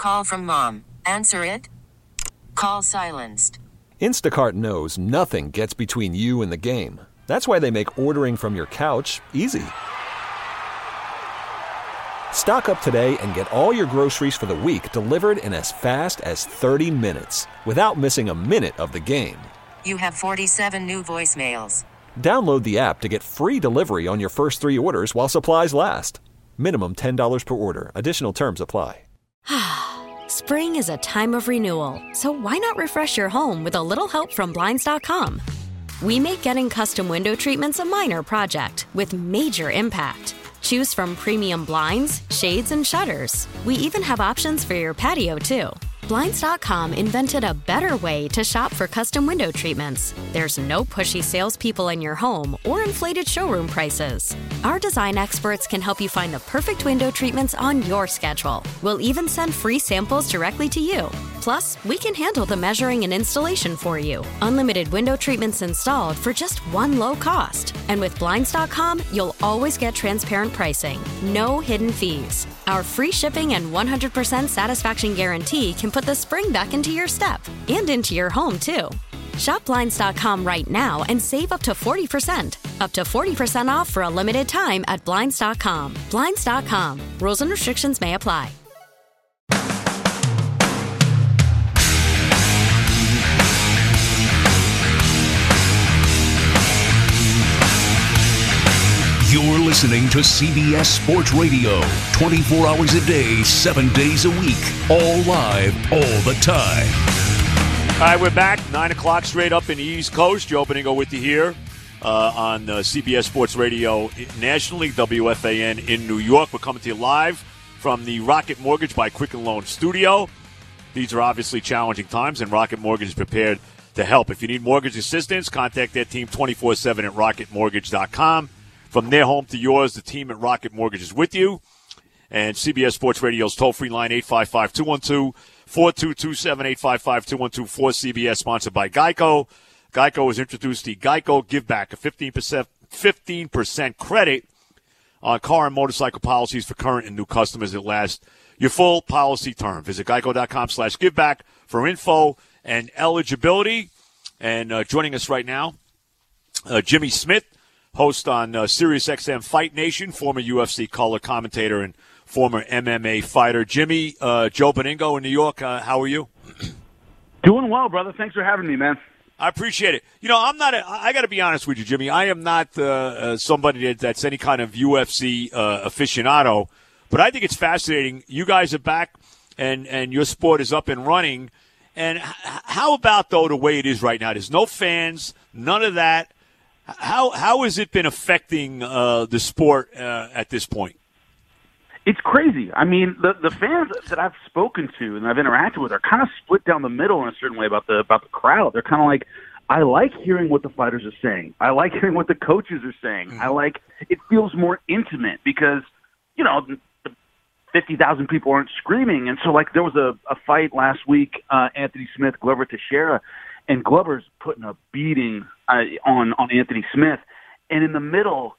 Call from mom. Answer it. Call silenced. Instacart knows nothing gets between you and the game. That's why they make ordering from your couch easy. Stock up today and get all your groceries for the week delivered in as fast as 30 minutes without missing a minute of the game. You have 47 new voicemails. Download the app to get free delivery on your first 3 orders while supplies last. Minimum $10 per order. Additional terms apply. Spring is a time of renewal, so why not refresh your home with a little help from Blinds.com? We make getting custom window treatments a minor project with major impact. Choose from premium blinds, shades, and shutters. We even have options for your patio, too. Blinds.com invented a better way to shop for custom window treatments. There's no pushy salespeople in your home or inflated showroom prices. Our design experts can help you find the perfect window treatments on your schedule. We'll even send free samples directly to you. Plus, we can handle the measuring and installation for you. Unlimited window treatments installed for just one low cost. And with Blinds.com, you'll always get transparent pricing. No hidden fees. Our free shipping and 100% satisfaction guarantee can put the spring back into your step and into your home, too. Shop Blinds.com right now and save up to 40%. Up to 40% off for a limited time at Blinds.com. Blinds.com. Rules and restrictions may apply. You're listening to CBS Sports Radio, 24 hours a day, 7 days a week, all live, all the time. All right, we're back, 9 o'clock straight up in the East Coast. Joe Beningo with you here on CBS Sports Radio nationally, WFAN in New York. We're coming to you live from the Rocket Mortgage by Quicken Loan studio. These are obviously challenging times, and Rocket Mortgage is prepared to help. If you need mortgage assistance, contact their team 24/7 at rocketmortgage.com. From their home to yours, the team at Rocket Mortgage is with you. And CBS Sports Radio's toll-free line, 855-212-4227, 855-212-4CBS, sponsored by Geico. Geico has introduced the Geico Give Back, a 15% credit on car and motorcycle policies for current and new customers that last your full policy term. Visit geico.com/giveback for info and eligibility. And joining us right now, Jimmy Smith, host on SiriusXM Fight Nation, former UFC color commentator and former MMA fighter. Jimmy, Joe Beningo in New York, how are you? Doing well, brother. Thanks for having me, man. I appreciate it. You know, I got to be honest with you, Jimmy. I am not somebody that's any kind of UFC aficionado, but I think it's fascinating. You guys are back, and your sport is up and running. And how about, though, the way it is right now? There's no fans, none of that. How has it been affecting the sport at this point? It's crazy. I mean, the fans that I've spoken to and I've interacted with are kind of split down the middle in a certain way about the crowd. They're kind of like, I like hearing what the fighters are saying. I like hearing what the coaches are saying. Mm-hmm. It feels more intimate because, you know, 50,000 people aren't screaming. And so, like, there was a fight last week, Anthony Smith, Glover Teixeira, and Glover's putting a beating on Anthony Smith. And in the middle,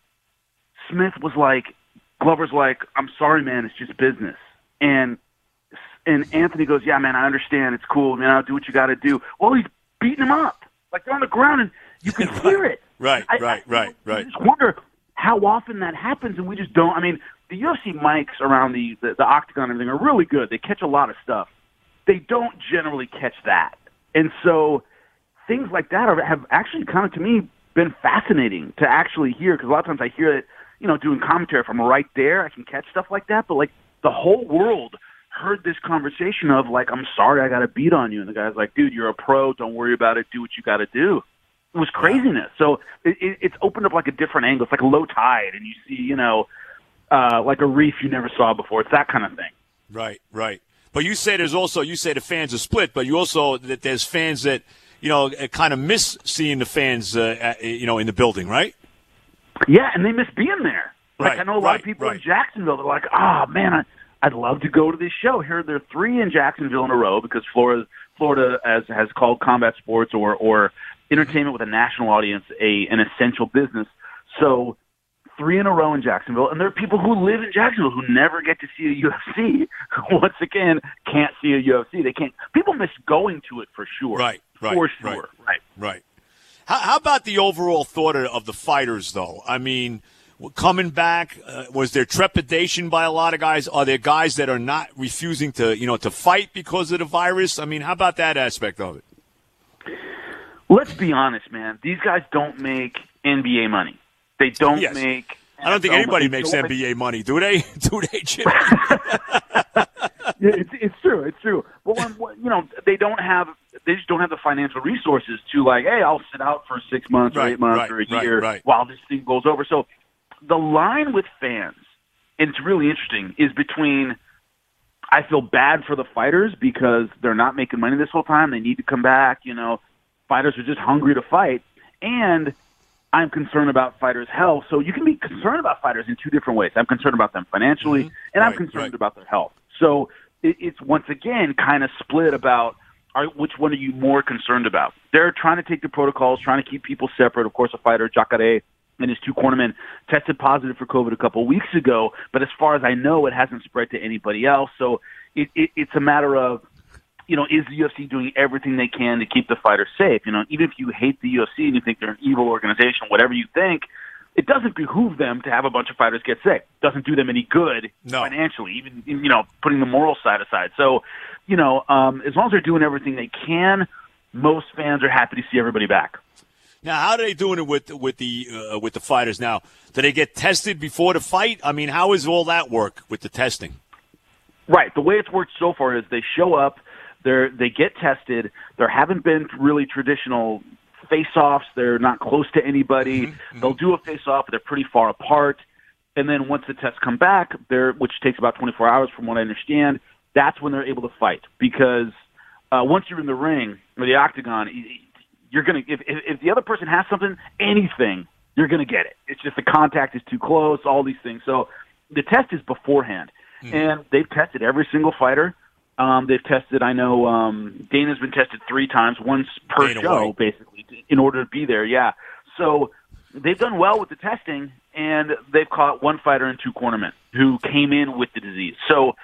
Glover's like, I'm sorry, man, it's just business. And Anthony goes, yeah, man, I understand. It's cool, man. I'll do what you got to do. Well, he's beating him up. Like, they're on the ground, and you can hear it. Right. I just wonder how often that happens, and we just don't. I mean, the UFC mics around the octagon and everything are really good. They catch a lot of stuff. They don't generally catch that. And so things like that have actually kind of, to me, been fascinating to actually hear, because a lot of times I hear it, you know, doing commentary from right there. I can catch stuff like that, but, like, the whole world heard this conversation of, like, I'm sorry I got to beat on you. And the guy's like, dude, you're a pro. Don't worry about it. Do what you got to do. It was craziness. So it's opened up, like, a different angle. It's like a low tide, and you see, you know, like a reef you never saw before. It's that kind of thing. Right. But you say the fans are split, but you also that there's fans that, you know, kind of miss seeing the fans, you know, in the building, right? Yeah, and they miss being there. Like, right, I know a lot of people in Jacksonville, they're like, oh, man, I'd love to go to this show. Here, there are 3 in Jacksonville in a row because Florida has called combat sports or entertainment with a national audience an essential business. So 3 in a row in Jacksonville, and there are people who live in Jacksonville who never get to see a UFC. Once again, can't see a UFC. They can't. People miss going to it for sure. Right. For sure. Right. How about the overall thought of the fighters, though? I mean, coming back, was there trepidation by a lot of guys? Are there guys that are not refusing to fight because of the virus? I mean, how about that aspect of it? Let's be honest, man. These guys don't make NBA money. They don't make. I don't think anybody makes NBA money, do they? Do they, Jimmy? It's true. It's true. But they don't have. They just don't have the financial resources to hey, I'll sit out for 6 months or 8 months or a year while this thing goes over. So the line with fans, and it's really interesting, is between I feel bad for the fighters because they're not making money this whole time. They need to come back. Fighters are just hungry to fight, and I'm concerned about fighters' health. So you can be concerned about fighters in two different ways. I'm concerned about them financially, and I'm concerned about their health. So it's once again kind of split about which one are you more concerned about. They're trying to take the protocols, trying to keep people separate. Of course, a fighter, Jacare, and his 2 cornermen tested positive for COVID a couple of weeks ago, but as far as I know, it hasn't spread to anybody else. So it's a matter of, is the UFC doing everything they can to keep the fighters safe? Even if you hate the UFC and you think they're an evil organization, whatever you think, it doesn't behoove them to have a bunch of fighters get sick. It doesn't do them any good financially, even, putting the moral side aside. So, as long as they're doing everything they can, most fans are happy to see everybody back. Now, how are they doing it with the fighters now? Do they get tested before the fight? I mean, how does all that work with the testing? Right. The way it's worked so far is they show up, they get tested. There haven't been really traditional face-offs. They're not close to anybody. Mm-hmm. They'll do a face-off, but they're pretty far apart. And then once the tests come back, which takes about 24 hours from what I understand, that's when they're able to fight. Because once you're in the ring or the octagon, you're going to, if the other person has anything, you're going to get it. It's just the contact is too close, all these things. So the test is beforehand. And they've tested every single fighter. They've tested, I know, Dana's been tested 3 times, once per show, basically, in order to be there, yeah. So they've done well with the testing, and they've caught 1 fighter and 2 cornermen who came in with the disease. So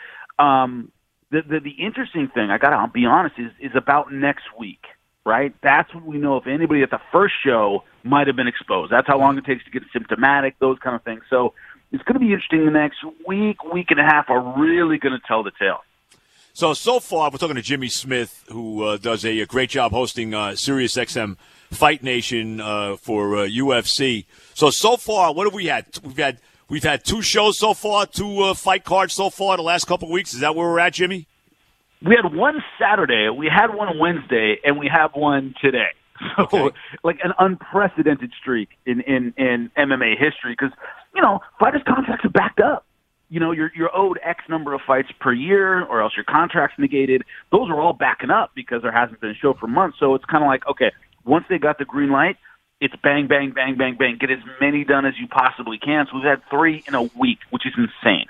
the interesting thing, I got to be honest, is about next week, right? That's when we know if anybody at the first show might have been exposed. That's how long it takes to get symptomatic, those kind of things. So it's going to be interesting. The next week and a half are really going to tell the tale. So far, we're talking to Jimmy Smith, who does a great job hosting SiriusXM Fight Nation for UFC. So far, what have we had? We've had 2 shows so far, 2 fight cards so far the last couple of weeks. Is that where we're at, Jimmy? We had one Saturday, we had one Wednesday, and we have one today. So, like an unprecedented streak in MMA history because, fighters' contracts are backed up. You're owed X number of fights per year or else your contract's negated. Those are all backing up because there hasn't been a show for months. So it's kind of like, okay, once they got the green light, it's bang, bang, bang, bang, bang. Get as many done as you possibly can. So we've had 3 in a week, which is insane.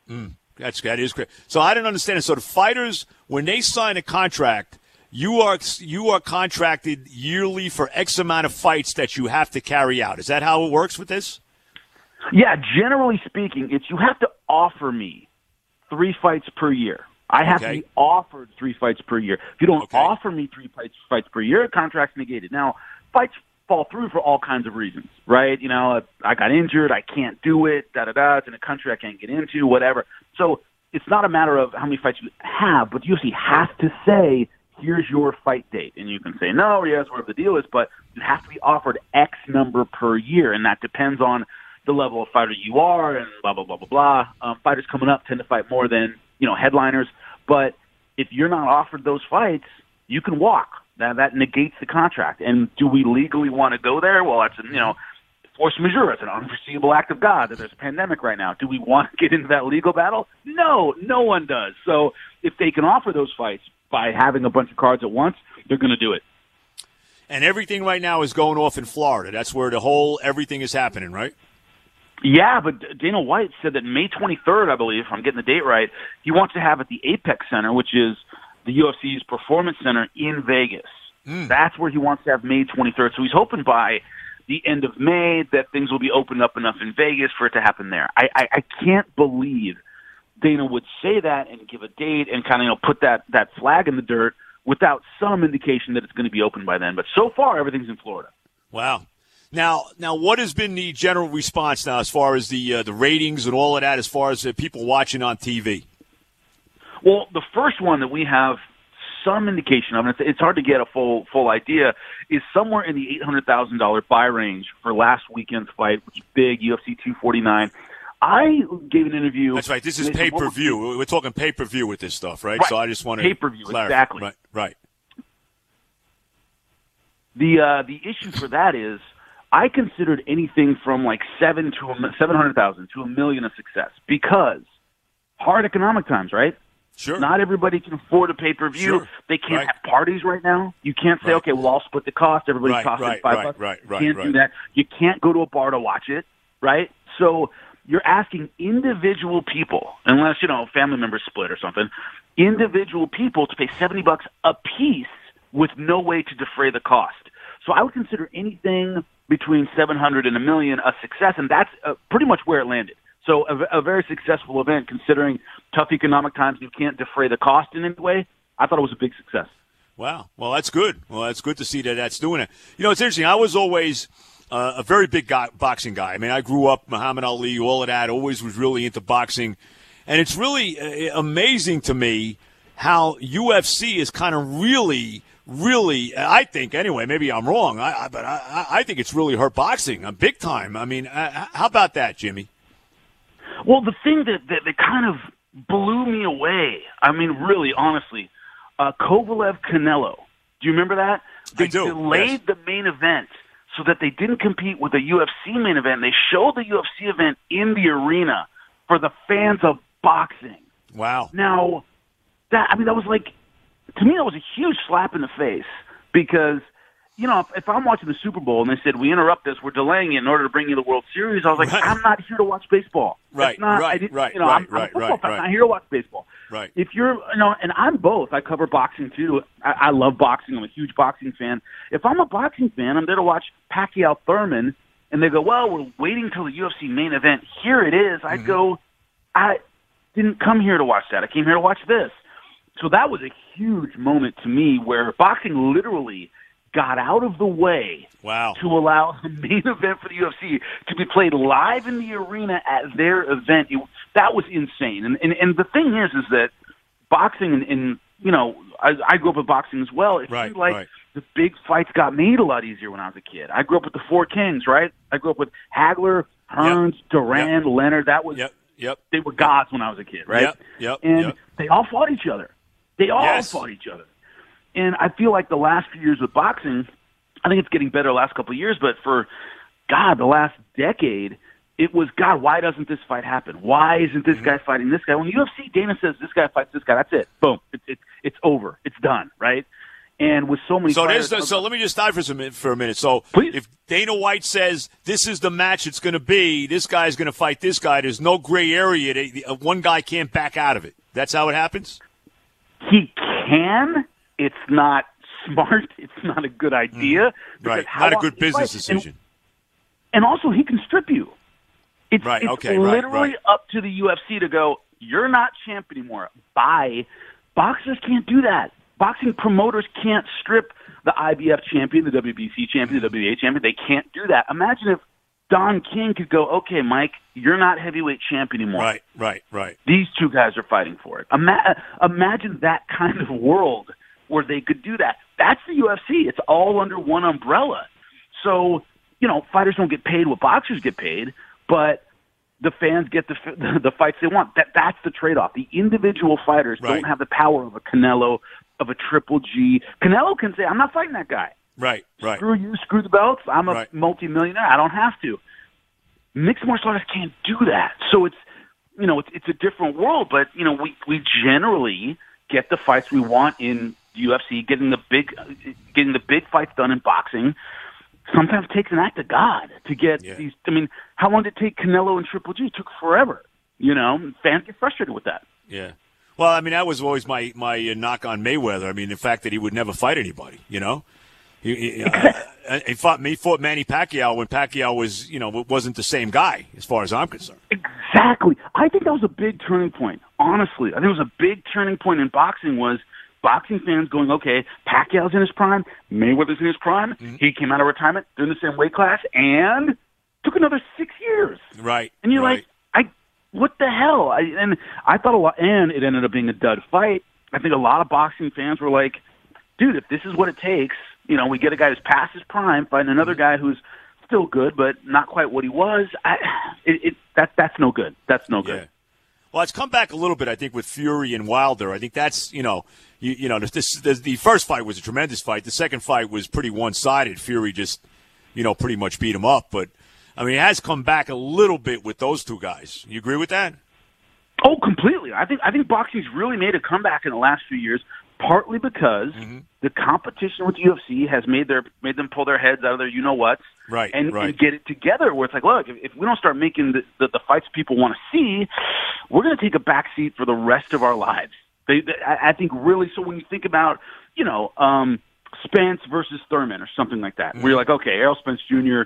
That is great. So I didn't understand it. So the fighters, when they sign a contract, you are contracted yearly for X amount of fights that you have to carry out. Is that how it works with this? Yeah, generally speaking, you have to offer me 3 fights per year. I have to be offered 3 fights per year. If you don't offer me 3 fights per year, contract's negated. Now, fights fall through for all kinds of reasons, right? I got injured, I can't do it, it's in a country I can't get into, whatever. So it's not a matter of how many fights you have, but the UFC has to say, here's your fight date. And you can say no, yes, whatever the deal is, but you have to be offered X number per year, and that depends on the level of fighter you are and blah, blah, blah, blah, blah. Fighters coming up tend to fight more than, headliners. But if you're not offered those fights, you can walk. Now, that negates the contract. And do we legally want to go there? Well, that's, force majeure. It's an unforeseeable act of God that there's a pandemic right now. Do we want to get into that legal battle? No, no one does. So if they can offer those fights by having a bunch of cards at once, they're going to do it. And everything right now is going off in Florida. That's where everything is happening, right? Yeah, but Dana White said that May 23rd, I believe, if I'm getting the date right, he wants to have at the Apex Center, which is the UFC's performance center in Vegas. That's where he wants to have May 23rd. So he's hoping by the end of May, that things will be opened up enough in Vegas for it to happen there. I can't believe Dana would say that and give a date and kind of put that flag in the dirt without some indication that it's going to be open by then. But so far, everything's in Florida. Wow. Now, what has been the general response now as far as the ratings and all of that, as far as people watching on TV? Well, the first one that we have some indication of, and it's hard to get a full idea, is somewhere in the $800,000 buy range for last weekend's fight, which is big, UFC 249. I gave an interview. That's right. This is pay-per-view. We're talking pay-per-view with this stuff, right? So I just want to pay-per-view, exactly. Right. The issue for that is I considered anything from like $700,000 to $1 million a success because hard economic times, right? Sure. Not everybody can afford a pay-per-view. Sure. They can't have parties right now. You can't say, okay, we'll all split the cost. Everybody costs $5. You can't do that. You can't go to a bar to watch it, right? So you're asking individual people, unless, family members split or something, individual people to pay $70 a piece with no way to defray the cost. So I would consider anything between $700,000 and $1 million a success, and that's pretty much where it landed. So a very successful event, considering tough economic times, you can't defray the cost in any way. I thought it was a big success. Wow. Well, that's good. Well, that's good to see that that's doing it. It's interesting. I was always a very big boxing guy. I mean, I grew up Muhammad Ali, all of that, always was really into boxing. And it's really amazing to me how UFC is kind of really, I think anyway, maybe I'm wrong, but I think it's really hurt boxing big time. I mean, how about that, Jimmy? Well, the thing that kind of blew me away, I mean, really, honestly, Kovalev-Canelo. Do you remember that? I do. They delayed the main event so that they didn't compete with the UFC main event. They showed the UFC event in the arena for the fans of boxing. Wow. Now, that was like, to me, that was a huge slap in the face because, if I'm watching the Super Bowl and they said, we interrupt this, we're delaying it in order to bring you the World Series, I was like, I'm not here to watch baseball. Right. I'm not here to watch baseball. Right. If you're, and I'm both. I cover boxing too. I love boxing. I'm a huge boxing fan. If I'm a boxing fan, I'm there to watch Pacquiao Thurman, and they go, well, we're waiting till the UFC main event. Here it is. I go, I didn't come here to watch that. I came here to watch this. So that was a huge moment to me where boxing literally got out of the way to allow the main event for the UFC to be played live in the arena at their event. That was insane. And the thing is that boxing, and I grew up with boxing as well. It seemed like the big fights got made a lot easier when I was a kid. I grew up with the Four Kings, right? I grew up with Hagler, Hearns, Duran, Leonard. That was they were gods when I was a kid, right? They all fought each other. Fought each other. And I feel like the last few years with boxing, I think it's getting better the last couple of years, but for, the last decade, it was, why doesn't this fight happen? Why isn't this guy fighting this guy? When the UFC, Dana says this guy fights this guy, that's it. Boom. It's over. It's done, right? And with so many fighters, so let me just dive for a minute. So please. If Dana White says this is the match it's going to be, this guy's going to fight this guy, there's no gray area. One guy can't back out of it. That's how it happens? He can. It's not smart. It's not a good idea. Right. Not a good business decision. And also, he can strip you. It's literally up to the UFC to go, you're not champ anymore. Bye. Boxers can't do that. Boxing promoters can't strip the IBF champion, the WBC champion, the WBA champion. They can't do that. Imagine if Don King could go, okay, Mike, you're not heavyweight champ anymore. Right. These two guys are fighting for it. Imagine that kind of world where they could do that. That's the UFC. It's all under one umbrella. So, fighters don't get paid what boxers get paid, but the fans get the fights they want. That's the trade-off. The individual fighters don't have the power of a Canelo, of a Triple G. Canelo can say, I'm not fighting that guy. Right. Screw you, screw the belts. I'm a multimillionaire. I don't have to. Mixed martial artists can't do that. So it's a different world, but, we generally get the fights we want in UFC, getting the big fights done in boxing. Sometimes it takes an act of God to get these. I mean, how long did it take Canelo and Triple G? It took forever. Fans get frustrated with that. Yeah. Well, I mean, that was always my knock on Mayweather. I mean, the fact that he would never fight anybody, He fought Manny Pacquiao when Pacquiao was, wasn't the same guy as far as I'm concerned. Exactly. I think that was a big turning point. Honestly, I think it was a big turning point in boxing was boxing fans going, okay, Pacquiao's in his prime, Mayweather's in his prime. Mm-hmm. He came out of retirement, they're in the same weight class, and took another 6 years. Right. And you're like, what the hell? And I thought a lot, and it ended up being a dud fight. I think a lot of boxing fans were like, dude, if this is what it takes, we get a guy who's past his prime, fighting another guy who's still good, but not quite what he was. That's no good. That's no good. Yeah. Well, it's come back a little bit, I think, with Fury and Wilder. I think that's, the first fight was a tremendous fight. The second fight was pretty one-sided. Fury just, pretty much beat him up. But, it has come back a little bit with those two guys. You agree with that? Oh, completely. I think boxing's really made a comeback in the last few years, partly because the competition with UFC has made them pull their heads out of their you-know-whats and get it together where it's like, look, if we don't start making the fights people want to see, we're going to take a backseat for the rest of our lives. I think really, so when you think about, Spence versus Thurman or something like that, where you're like, okay, Errol Spence Jr.,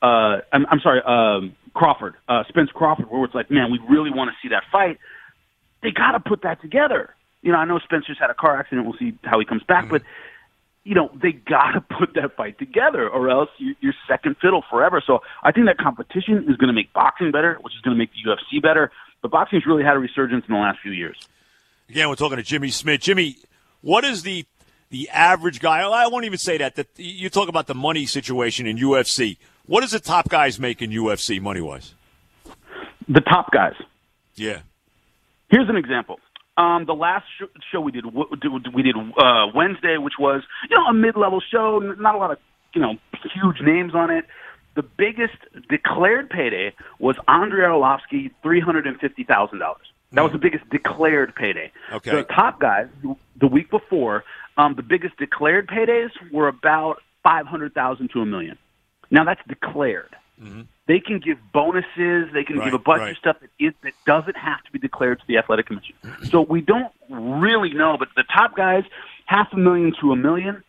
Crawford, Spence Crawford, where it's like, man, we really want to see that fight. They got to put that together. I know Spencer's had a car accident. We'll see how he comes back. But, they got to put that fight together or else you're second fiddle forever. So I think that competition is going to make boxing better, which is going to make the UFC better. But boxing's really had a resurgence in the last few years. Again, we're talking to Jimmy Smith. Jimmy, what is the average guy? I won't even say that you talk about the money situation in UFC. What does the top guys make in UFC money-wise? The top guys? Yeah. Here's an example. The last show we did Wednesday, which was, a mid-level show, not a lot of, huge names on it. The biggest declared payday was Andrei Arlovsky, $350,000. That was the biggest declared payday. Okay. The top guys, the week before, the biggest declared paydays were about $500,000 to $1 million. Now that's declared. Mm-hmm. They can give bonuses. They can give a bunch of stuff that doesn't have to be declared to the athletic commission. So we don't really know, but the top guys, $500,000 to $1 million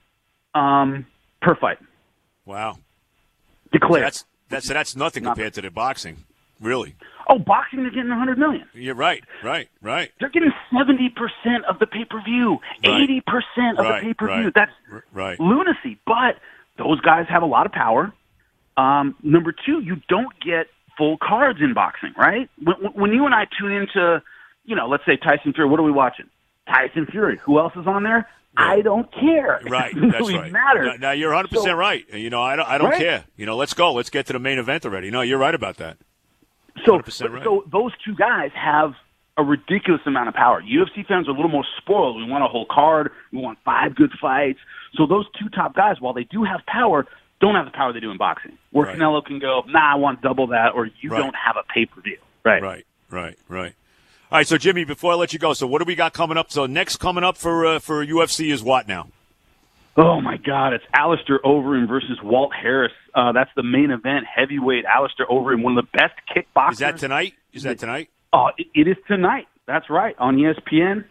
per fight. Wow. Declared. So that's nothing compared to the boxing, really. Oh, boxing, they're getting $100 million. You're right. They're getting 70% of the pay-per-view, 80% of the pay-per-view. That's lunacy. But those guys have a lot of power. Number two, you don't get full cards in boxing, right? When you and I tune into, let's say Tyson Fury, what are we watching? Tyson Fury. Who else is on there? Yeah. I don't care. Right, it doesn't that's really right. matter. Now you're 100% right. I don't care. Let's go. Let's get to the main event already. No, you're right about that. So, 100% right. So those two guys have a ridiculous amount of power. UFC fans are a little more spoiled. We want a whole card. We want 5 good fights. So those two top guys, while they do have power, don't have the power they do in boxing. Where Canelo can go, I want double that, or you don't have a pay-per-view. Right. All right, so Jimmy, before I let you go, so what do we got coming up? So next coming up for UFC is what now? Oh, my God. It's Alistair Overeem versus Walt Harris. That's the main event, heavyweight. Alistair Overeem, one of the best kickboxers. Is that tonight? Oh, it is tonight. That's right, on ESPN.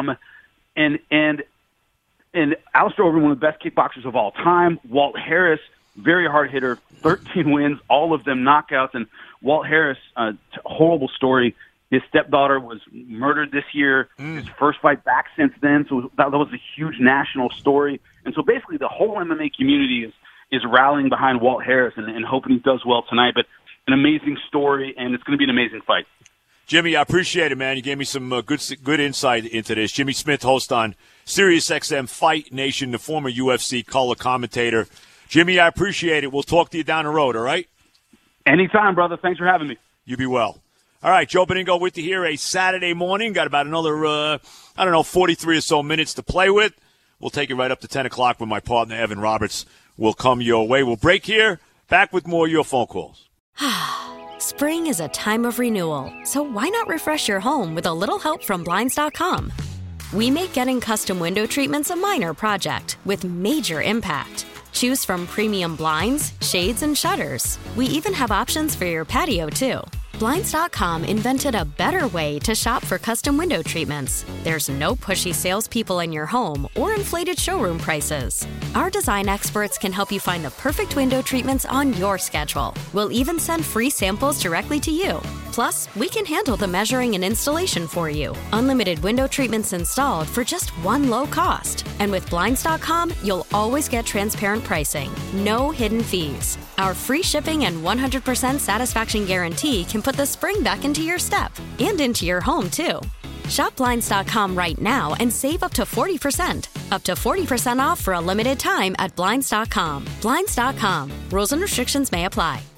And Alistair Overeem, one of the best kickboxers of all time. Walt Harris, very hard hitter, 13 wins, all of them knockouts. And Walt Harris, horrible story. His stepdaughter was murdered this year. His first fight back since then, so that was a huge national story. And so basically the whole MMA community is rallying behind Walt Harris and hoping he does well tonight. But an amazing story, and it's going to be an amazing fight. Jimmy, I appreciate it, man. You gave me some good insight into this. Jimmy Smith, host on SiriusXM Fight Nation, the former UFC color commentator. Jimmy, I appreciate it. We'll talk to you down the road, all right? Anytime, brother. Thanks for having me. You be well. All right, Joe Benigno with you here a Saturday morning. Got about another, 43 or so minutes to play with. We'll take it right up to 10 o'clock when my partner, Evan Roberts, will come your way. We'll break here. Back with more of your phone calls. Spring is a time of renewal, so why not refresh your home with a little help from Blinds.com? We make getting custom window treatments a minor project with major impact. Choose from premium blinds, shades, and shutters. We even have options for your patio, too. Blinds.com invented a better way to shop for custom window treatments. There's no pushy salespeople in your home or inflated showroom prices. Our design experts can help you find the perfect window treatments on your schedule. We'll even send free samples directly to you. Plus, we can handle the measuring and installation for you. Unlimited window treatments installed for just one low cost. And with Blinds.com, you'll always get transparent pricing. No hidden fees. Our free shipping and 100% satisfaction guarantee can put the spring back into your step and into your home, too. Shop Blinds.com right now and save up to 40%. Up to 40% off for a limited time at Blinds.com. Blinds.com. Rules and restrictions may apply.